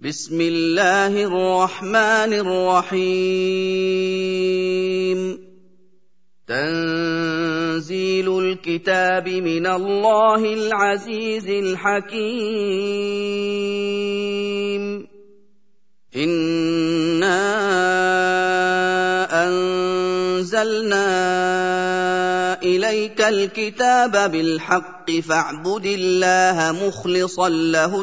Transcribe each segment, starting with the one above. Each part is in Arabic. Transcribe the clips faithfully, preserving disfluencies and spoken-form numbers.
بسم الله الرحمن الرحيم تنزيل الكتاب من الله العزيز الحكيم إنا أنزلنا إليك الكتاب بالحق فاعبد الله مخلصا له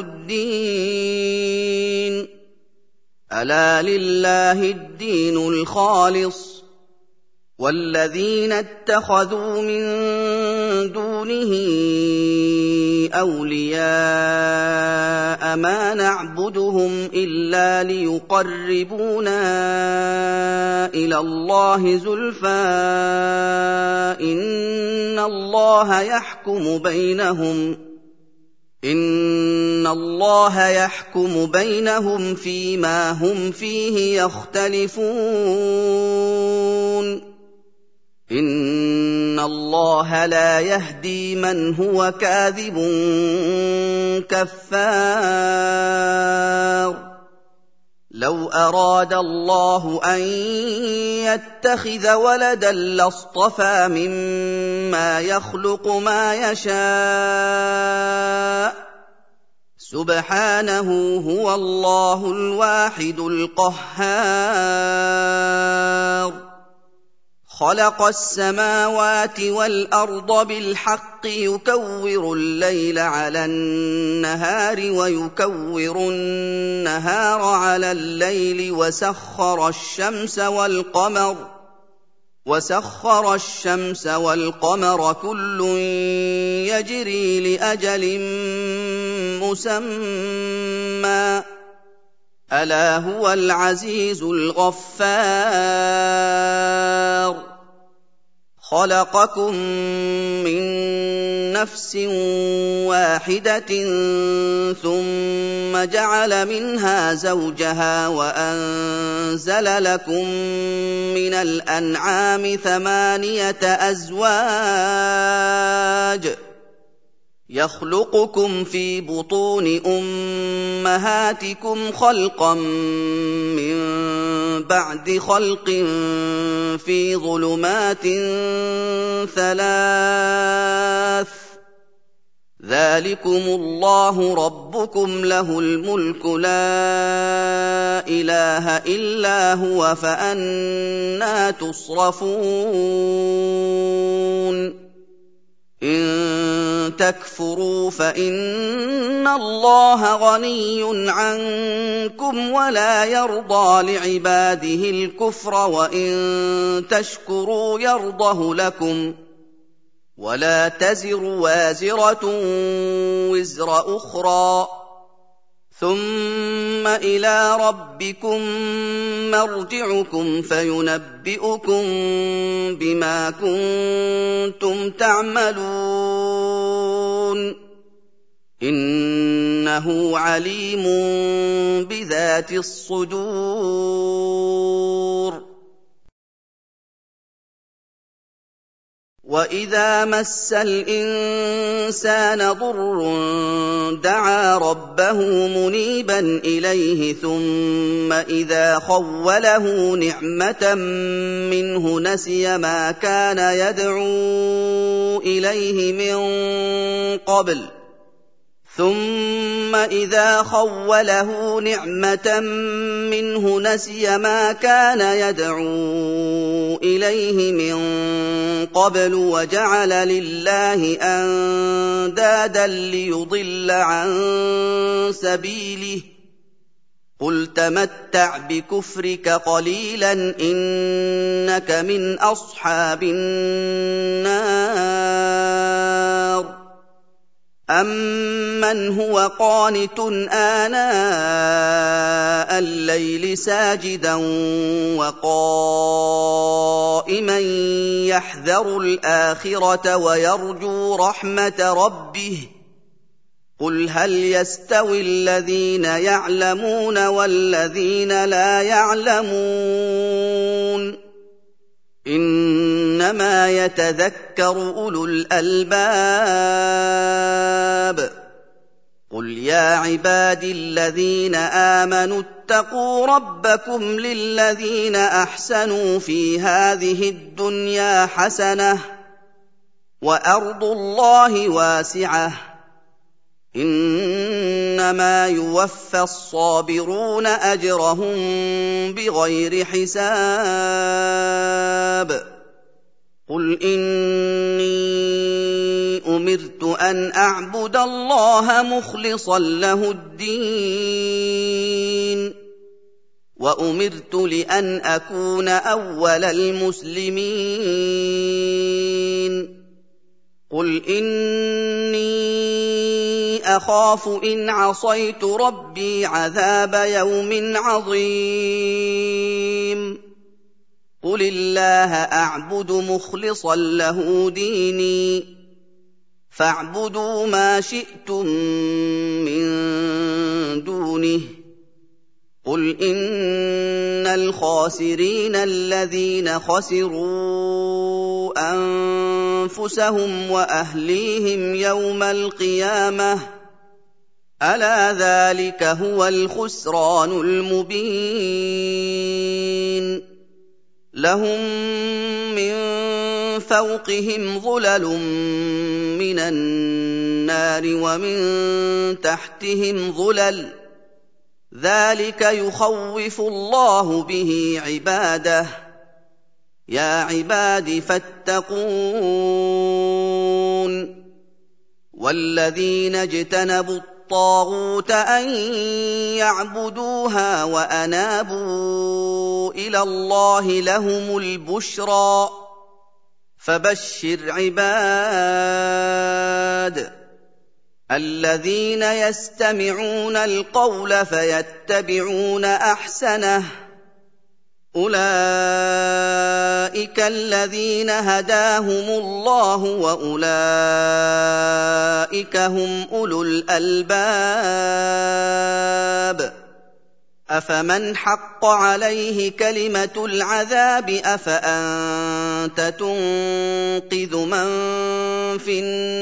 الدين ألا لله الدين الخالص والذين اتخذوا من دونه أولياء ما نعبدهم إلا ليقربونا إلى الله زلفى إن الله يحكم بينهم إن الله يحكم بينهم فيما هم فيه يختلفون إن الله لا يهدي من هو كاذب كفار لو أراد الله أن يتخذ ولدا لاصطفى مما يخلق ما يشاء سبحانه هو الله الواحد القهار خلق السماوات والأرض بالحق يكور الليل على النهار ويكور النهار على الليل وسخر الشمس والقمر وسخر الشمس والقمر كل يجري لأجل مسمى ألا هو العزيز الغفار خلقكم من نفس واحدة ثم جعل منها زوجها وأنزل لكم من الأنعام ثمانية أزواج يخلقكم في بطون أمهاتكم خلقا من بعد خلق في ظلمات ثلاث ذلكم الله ربكم له الملك لا إله إلا هو فأنى تصرفون إن تكفروا فإن الله غني عنكم ولا يرضى لعباده الكفر وإن تشكروا يرضه لكم ولا تزر وازرة وزر أخرى ثم إلى ربكم مرجعكم فينبئكم بما كنتم تعملون إنه عليم بذات الصدور وإذا مس الإنسان ضر دعا ربه منيبا إليه ثم إذا خوله نعمة منه نسي ما كان يدعو إليه من قبل ثم إذا خوله نعمة منه نسي ما كان يدعو إليه من قبل وجعل لله أندادا ليضل عن سبيله قل تمتع بكفرك قليلا إنك من أصحاب النار أَمَّنْ هُوَ قَانِتٌ آنَاءَ اللَّيْلِ سَاجِدًا وَقَائِمًا يَحْذَرُ الْآخِرَةَ وَيَرْجُو رَحْمَةَ رَبِّهِ قُلْ هَلْ يَسْتَوِي الَّذِينَ يَعْلَمُونَ وَالَّذِينَ لَا يَعْلَمُونَ إِنَّمَا يَتَذَكَّرُ أُولُو الْأَلْبَابِ قُلْ يَا عِبَادِي الَّذِينَ آمَنُوا اتَّقُوا رَبَّكُمْ لِلَّذِينَ أَحْسَنُوا فِي هَٰذِهِ الدُّنْيَا حَسَنَةٌ وَأَرْضُ اللَّهِ وَاسِعَةٌ ۚ إِنَّمَا يُوَفَّى الصَّابِرُونَ أَجْرَهُم بِغَيْرِ حِسَابٍ قُلْ إِنِّي أُمِرْتُ أَنْ أَعْبُدَ اللَّهَ مُخْلِصًا لَّهُ الدِّينَ وَأُمِرْتُ لِأَنْ أَكُونَ أَوَّلَ الْمُسْلِمِينَ قُلْ إِنِّي أَخَافُ إِنْ عَصَيْتُ رَبِّي عَذَابَ يَوْمٍ عَظِيمٍ قُلِ اللَّهَ أَعْبُدُ مُخْلِصًا لَّهُ دِينِي فَاعْبُدُوا مَا شِئْتُم مِّن دُونِهِ قُلْ إِنَّ الْخَاسِرِينَ الَّذِينَ خَسِرُوا أَنفُسَهُمْ وَأَهْلِيهِمْ يَوْمَ الْقِيَامَةِ ۗ أَلَا ذَٰلِكَ هُوَ الْخُسْرَانُ الْمُبِينُ لَهُم مِّن فَوْقِهِمْ ظُلَلٌ مِّنَ النَّارِ وَمِن تَحْتِهِمْ ظُلَلٌ ۚ ذَٰلِكَ يُخَوِّفُ اللَّهُ بِهِ عِبَادَهُ ۚ يَا عِبَادِ فَاتَّقُونِ وَالَّذِينَ اجْتَنَبُوا الطَّاغُوتَ أَن يَعْبُدُوهَا وَأَنَابُوا إِلَى اللَّهِ لَهُمُ الْبُشْرَىٰ ۚ فَبَشِّرْ عِبَادِ الَّذِينَ يَسْتَمِعُونَ الْقَوْلَ فَيَتَّبِعُونَ أَحْسَنَهُ ۚ أُولَٰئِكَ الَّذِينَ هَدَاهُمُ اللَّهُ ۖ وَأُولَٰئِكَ هُمْ أُولُو الْأَلْبَابِ أَفَمَنْ حَقَّ عَلَيْهِ كَلِمَةُ الْعَذَابِ أَفَأَنتَ تُنقِذُ مَن فِي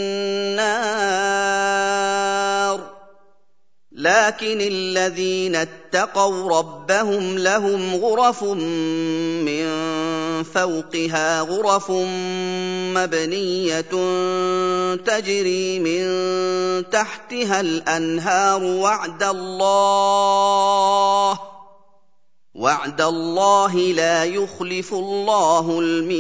النَّارِ لَٰكِنِ الَّذِينَ اتَّقَوْا رَبَّهُمْ لَهُمْ غُرَفٌ مِّن فَوْقِهَا غُرَفٌ مَّبْنِيَّةٌ تَجْرِي مِن تَحْتِهَا الْأَنْهَارُ وَعْدَ اللَّهِ ۖ وَعْدَ اللَّهِ لَا يُخْلِفُ اللَّهُ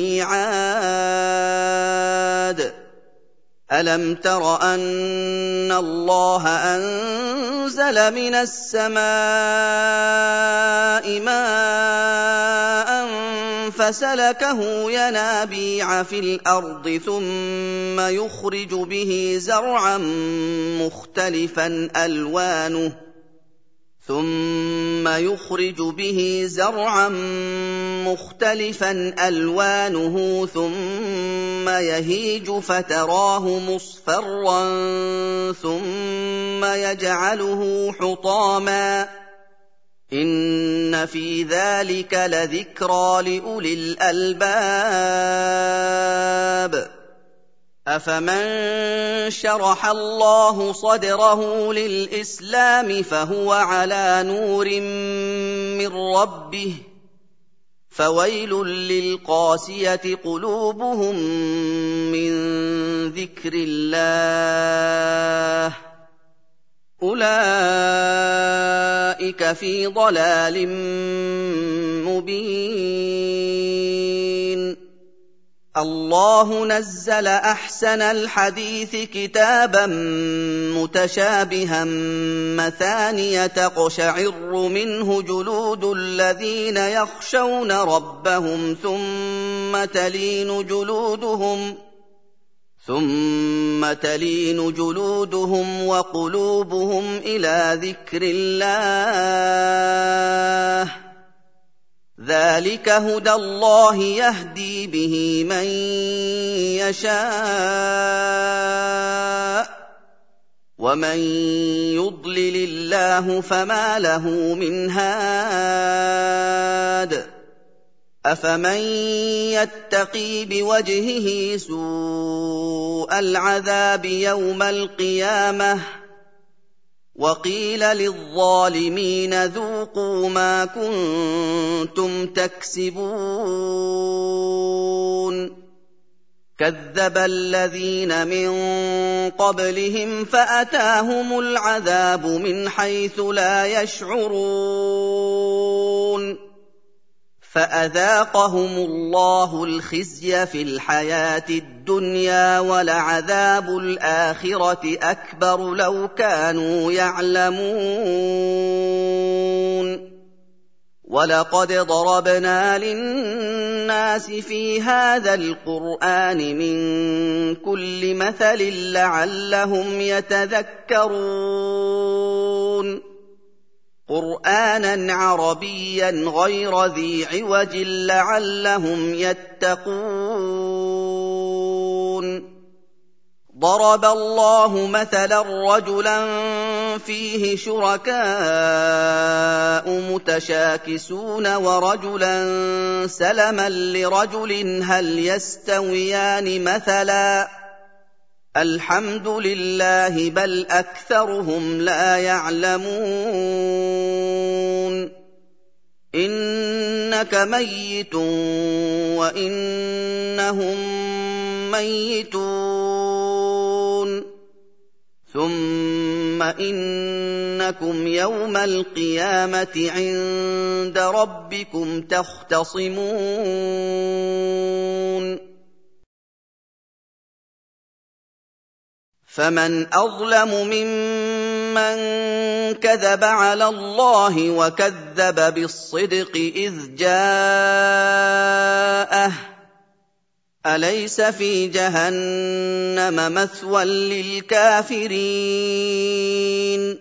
الْمِيعَادَ أَلَمْ تَرَ أَنَّ اللَّهَ أَنزَلَ مِنَ السَّمَاءِ مَاءً فَسَلَكَهُ يَنَابِيعَ فِي الْأَرْضِ ثُمَّ يُخْرِجُ بِهِ زَرْعًا مُّخْتَلِفًا أَلْوَانُهُ ثُمَّ يُخْرِجُ بِهِ زَرْعًا مُّخْتَلِفًا أَلْوَانُهُ ثُمَّ يَهِيجُ فَتَرَاهُ مُصْفَرًّا ثُمَّ يَجْعَلُهُ حُطَامًا ۚ إِنَّ فِي ذَٰلِكَ لَذِكْرَىٰ لِأُولِي الْأَلْبَابِ أَفَمَن شَرَحَ اللَّهُ صَدْرَهُ لِلْإِسْلَامِ فَهُوَ عَلَىٰ نُورٍ مِّن رَّبِّهِ ۖ فَوَيْلٌ لِّلْقَاسِيَةِ قُلُوبُهُم مِّن ذِكْرِ اللَّهِ ۚ أُولَٰئِكَ فِي ضَلَالٍ مُّبِينٍ اللَّهُ نَزَّلَ أَحْسَنَ الْحَدِيثِ كِتَابًا مُّتَشَابِهًا مَّثَانِيَ تَقْشَعِرُّ مِنْهُ جُلُودُ الَّذِينَ يَخْشَوْنَ رَبَّهُمْ ثُمَّ تَلِينُ جُلُودُهُمْ ثُمَّ تَلِينُ جُلُودُهُمْ وَقُلُوبُهُمْ إِلَىٰ ذِكْرِ اللَّهِ ۚ ذَٰلِكَ هُدَى اللَّهِ يَهْدِي بِهِ مَن يَشَاءُ ۚ وَمَن يُضْلِلِ اللَّهُ فَمَا لَهُ مِنْ هَادٍ أَفَمَن يَتَّقِي بِوَجْهِهِ سُوءَ الْعَذَابِ يَوْمَ الْقِيَامَةِ وقيل للظالمين ذوقوا ما كنتم تكسبون كذب الذين من قبلهم فأتاهم العذاب من حيث لا يشعرون فأذاقهم الله الخزي في الحياة الدنيا ولعذاب الآخرة أكبر لو كانوا يعلمون ولقد ضربنا للناس في هذا القرآن من كل مثل لعلهم يتذكرون قرآناً عربياً غير ذي عوج لعلهم يتقون ضرب الله مثلاً رجلاً فيه شركاء متشاكسون ورجلاً سلماً لرجل هل يستويان مثلاً الحمد لله بل أكثرهم لا يعلمون إنك ميت وإنهم ميتون ثم إنكم يوم القيامة عند ربكم تختصمون فمن أظلم ممن كذب على الله وكذب بالصدق إذ جاءه أليس في جهنم مثوى للكافرين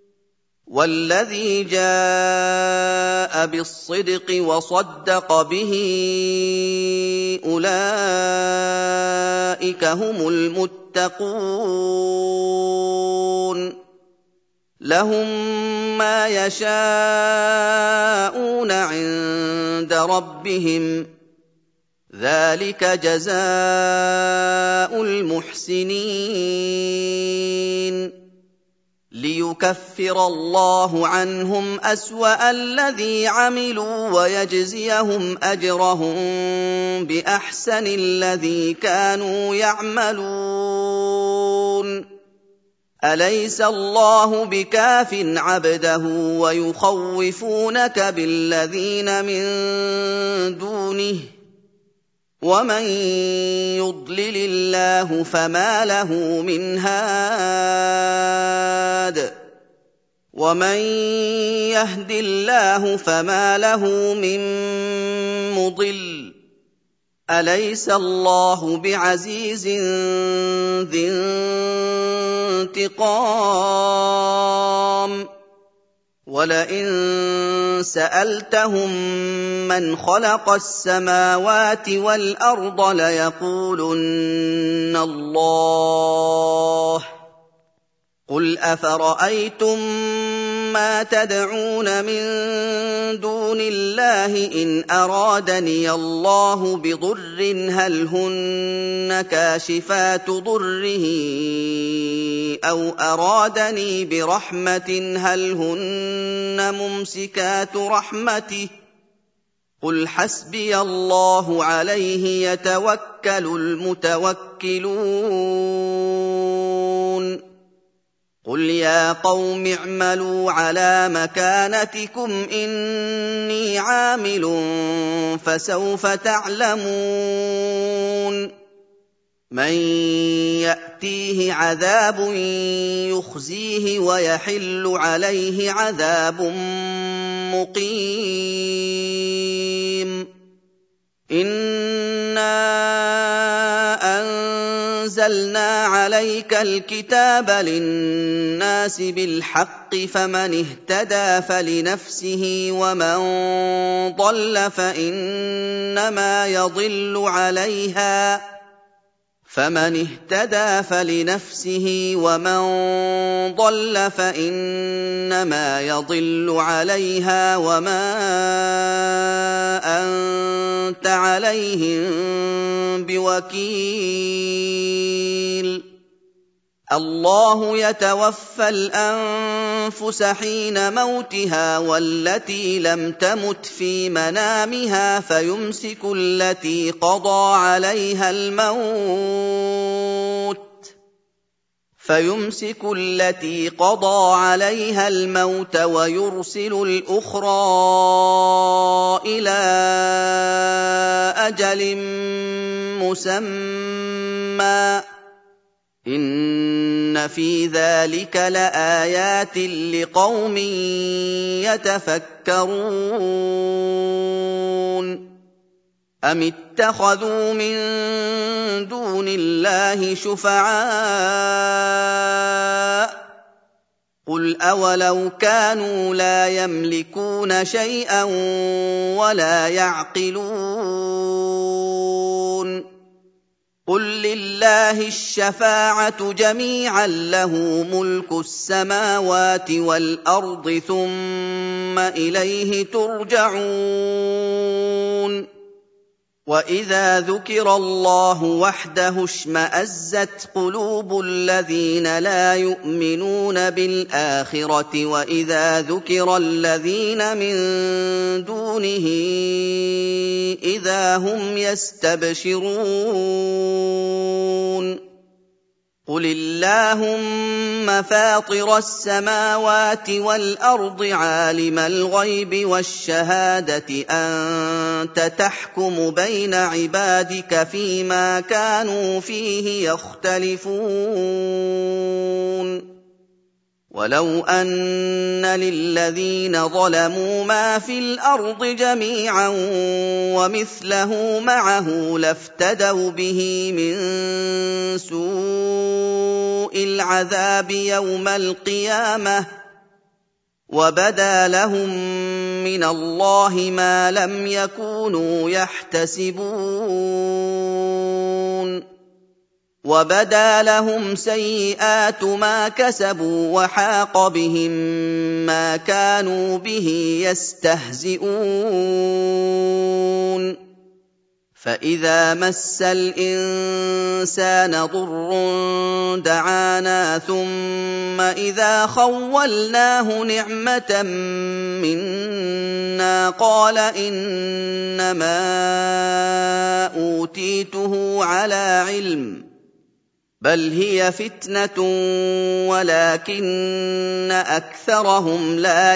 والذي جاء بالصدق وصدق به أولئك هم المتقون لهم ما يشاءون عند ربهم ذلك جزاء المحسنين ليكفر الله عنهم أسوأ الذي عملوا ويجزيهم أجرهم بأحسن الذي كانوا يعملون أليس الله بكاف عبده ويخوفونك بالذين من دونه ومن يضلل الله فما له من هاد ومن يهد الله فما له من مضل أليس الله بعزيز ذي انتقام ولئن سألتهم من خلق السماوات والأرض ليقولن الله قل أفرأيتم ما تدعون من دون الله إن أرادني الله بضر هل هن كاشفات ضره أو أرادني برحمة هل هن ممسكات رحمته قل حسبي الله عليه يتوكل المتوكلون قل يا قوم اعملوا على مكانتكم إني عامل فسوف تعلمون من يأتيه عذاب يخزيه ويحل عليه عذاب مقيم إنا أنزلنا عليك الكتاب للناس بالحق فمن اهتدى فلنفسه ومن ضل فإنما يضل عليها فمن اهتدى فلنفسه ومن ضل فإنما يضل عليها وما أنت عليهم بوكيل الله يتوفى الأنفس حين موتها والتي لم تمت في منامها فيمسك التي قضى عليها الموت فيمسك التي قضى عليها الموت ويرسل الأخرى إلى أجل مسمى إن في ذلك لآيات لقوم يتفكرون أم اتخذوا من دون الله شفعاء قل أولو كانوا لا يملكون شيئا ولا يعقلون قل لله الشفاعة جميعا له ملك السماوات والأرض ثم إليه ترجعون وإذا ذكر الله وحده اشمأزت قلوب الذين لا يؤمنون بالآخرة وإذا ذكر الذين من دونه إذا هم يستبشرون قل اللهم فاطر السماوات والأرض عالم الغيب والشهادة أنت تحكم بين عبادك فيما كانوا فيه يختلفون ولو أن للذين ظلموا ما في الأرض جميعا ومثله معه لافتدوا به من سوء العذاب يوم القيامة وبدا لهم من الله ما لم يكونوا يحتسبون وبدا لهم سيئات ما كسبوا وحاق بهم ما كانوا به يستهزئون فإذا مس الإنسان ضر دعانا ثم إذا خولناه نعمة منا قال إنما أوتيته على علم بل هي فتنة ولكن أكثرهم لا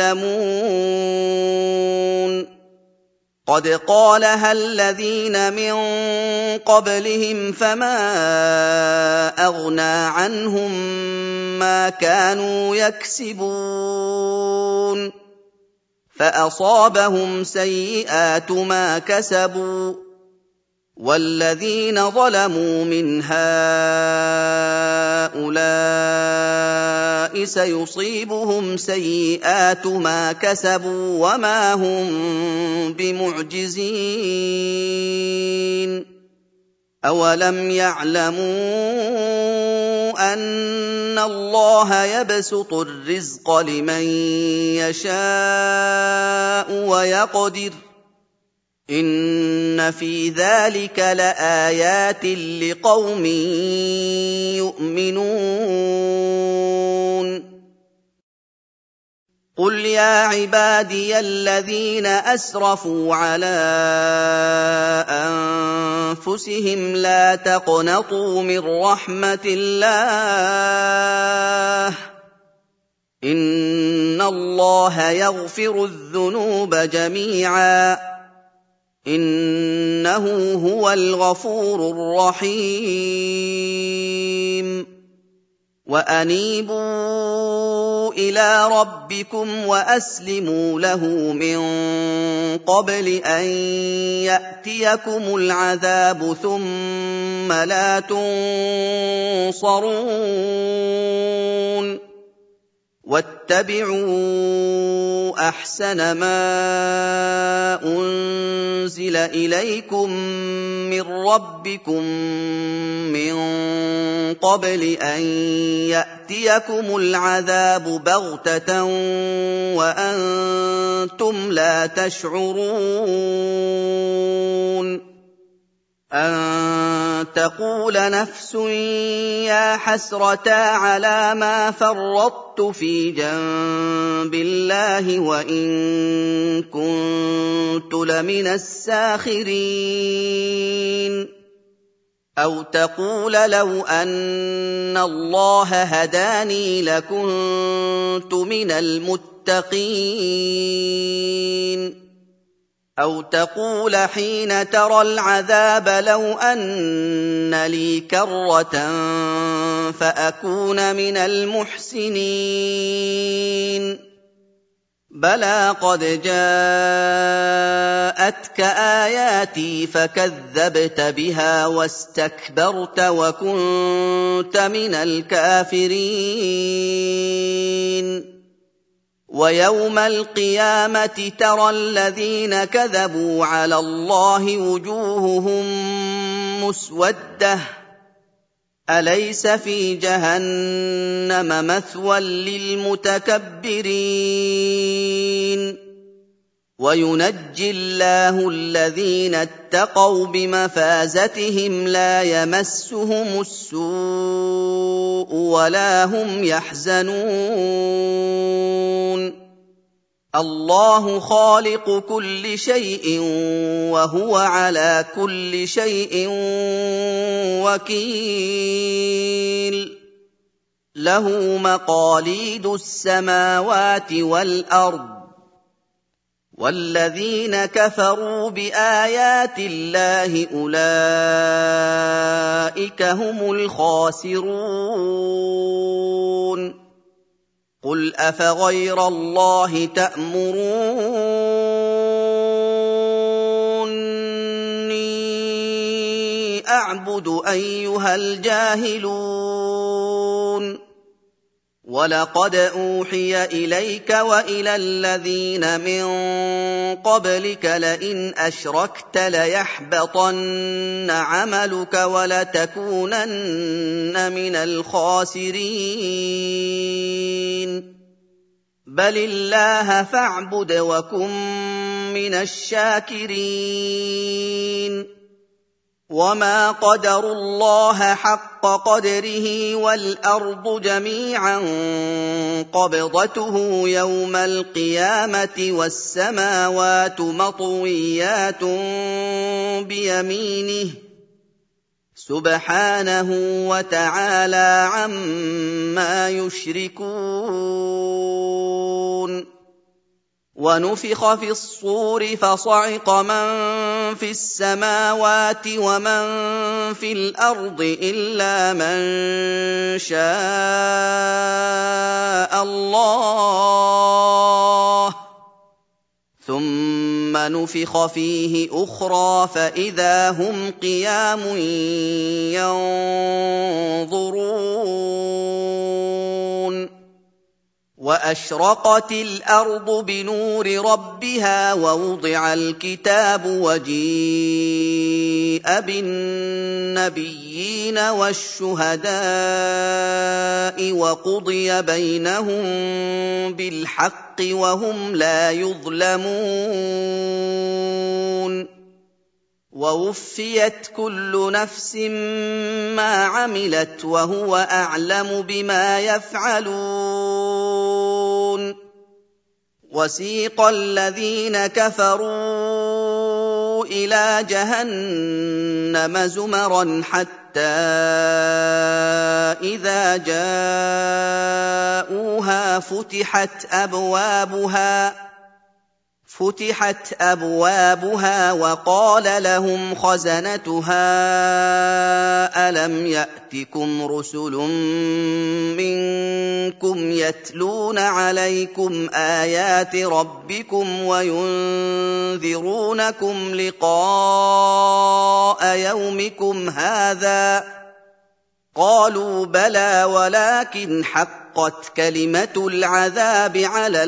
يعلمون قد قالها الذين من قبلهم فما أغنى عنهم ما كانوا يكسبون فأصابهم سيئات ما كسبوا والذين ظلموا من هؤلاء سيصيبهم سيئات ما كسبوا وما هم بمعجزين أولم يعلموا أن الله يبسط الرزق لمن يشاء ويقدر إن في ذلك لآيات لقوم يؤمنون قل يا عبادي الذين أسرفوا على أنفسهم لا تقنطوا من رحمة الله إن الله يغفر الذنوب جميعا إنه هو الغفور الرحيم وأنيبوا إلى ربكم وأسلموا له من قبل أن يأتيكم العذاب ثم لا تنصرون واتبعوا أحسن ما أنزل إليكم من ربكم من قبل أن يأتيكم العذاب بغتة وأنتم لا تشعرون أن تقول نفس يا حسرتا على ما فرطت في جنب الله وإن كنت لمن الساخرين أو تقول لو أن الله هداني لكنت من المتقين أو تقول حين ترى العذاب لو أن لي كرة فأكون من المحسنين بلى قد جاءتك آياتي فكذبت بها واستكبرت وكنت من الكافرين ويوم القيامة ترى الذين كذبوا على الله وجوههم مسودة أليس في جهنم مثوى للمتكبرين وينجي الله الذين اتقوا بمفازتهم لا يمسهم السوء ولا هم يحزنون الله خالق كل شيء وهو على كل شيء وكيل له مقاليد السماوات والأرض والذين كفروا بآيات الله أولئك هم الخاسرون قل أفغير الله تأمروني أعبد أيها الجاهلون وَلَقَدْ أُوحِيَ إِلَيْكَ وَإِلَى الَّذِينَ مِن قَبْلِكَ لَئِنْ أَشْرَكْتَ لَيَحْبَطَنَّ عَمَلُكَ وَلَتَكُونَنَّ مِنَ الْخَاسِرِينَ بَلِ اللَّهَ فَاعْبُدْ وَكُن مِّنَ الشَّاكِرِينَ وَمَا قَدَرُوا اللَّهَ حَقَّ قَدْرِهِ وَالْأَرْضُ جَمِيعًا قَبْضَتُهُ يَوْمَ الْقِيَامَةِ وَالسَّمَاوَاتُ مَطْوِيَّاتٌ بِيَمِينِهِ سُبْحَانَهُ وَتَعَالَىٰ عَمَّا يُشْرِكُونَ وَنُفِخَ فِي الصُّورِ فَصَعِقَ مَن فِي السَّمَاوَاتِ وَمَن فِي الْأَرْضِ إِلَّا مَن شَاءَ اللَّهُ ثُمَّ نُفِخَ فِيهِ أُخْرَىٰ فَإِذَا هُمْ قِيَامٌ يَنظُرُونَ وَأَشْرَقَتِ الْأَرْضُ بِنُورِ رَبِّهَا وَوُضِعَ الْكِتَابُ وَجِيءَ بِالنَّبِيِّينَ وَالشُّهَدَاءِ وَقُضِيَ بَيْنَهُم بِالْحَقِّ وَهُمْ لَا يُظْلَمُونَ وَوُفِّيَتْ كُلُّ نَفْسٍ مَّا عَمِلَتْ وَهُوَ أَعْلَمُ بِمَا يَفْعَلُونَ وَسِيقَ الَّذِينَ كَفَرُوا إِلَىٰ جَهَنَّمَ زُمَرًا حَتَّىٰ إِذَا جَاءُوهَا فُتِحَتْ أَبْوَابُهَا فتحت أبوابها وقال لهم خزنتها ألم يأتكم رسل منكم يتلون عليكم آيات ربكم وينذرونكم لقاء يومكم هذا قالوا بلى ولكن حقت كلمة العذاب على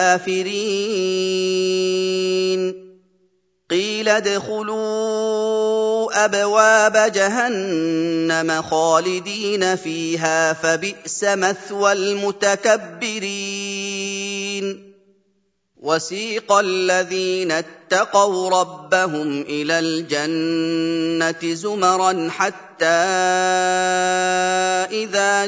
الكافرين قيل ادخلوا أبواب جهنم خالدين فيها فبئس مثوى المتكبرين وَسِيقَ الَّذِينَ اتَّقَوْا رَبَّهُمْ إِلَى الْجَنَّةِ زُمَرًا حَتَّىٰ إِذَا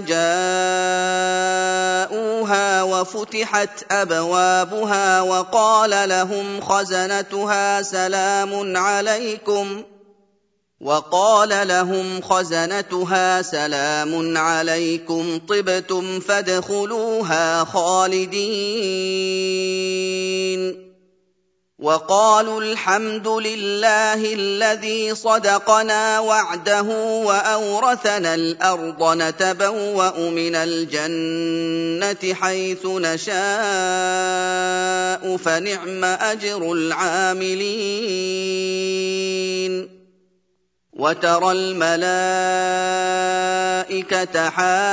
جَاءُوهَا وَفُتِحَتْ أَبْوَابُهَا وَقَالَ لَهُمْ خَزَنَتُهَا سَلَامٌ عَلَيْكُمْ وقال لهم خزنتها سلام عليكم طبتم فادخلوها خالدين وقالوا الحمد لله الذي صدقنا وعده وأورثنا الأرض نتبوأ من الجنة حيث نشاء فنعم أجر العاملين وترى الملائكة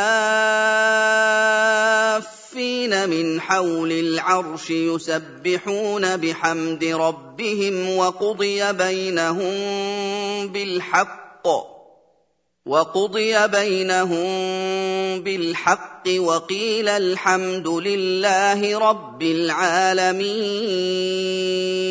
حافين من حول العرش يسبحون بحمد ربهم وقضي بينهم بالحق وقضي بينهم بالحق وقيل الحمد لله رب العالمين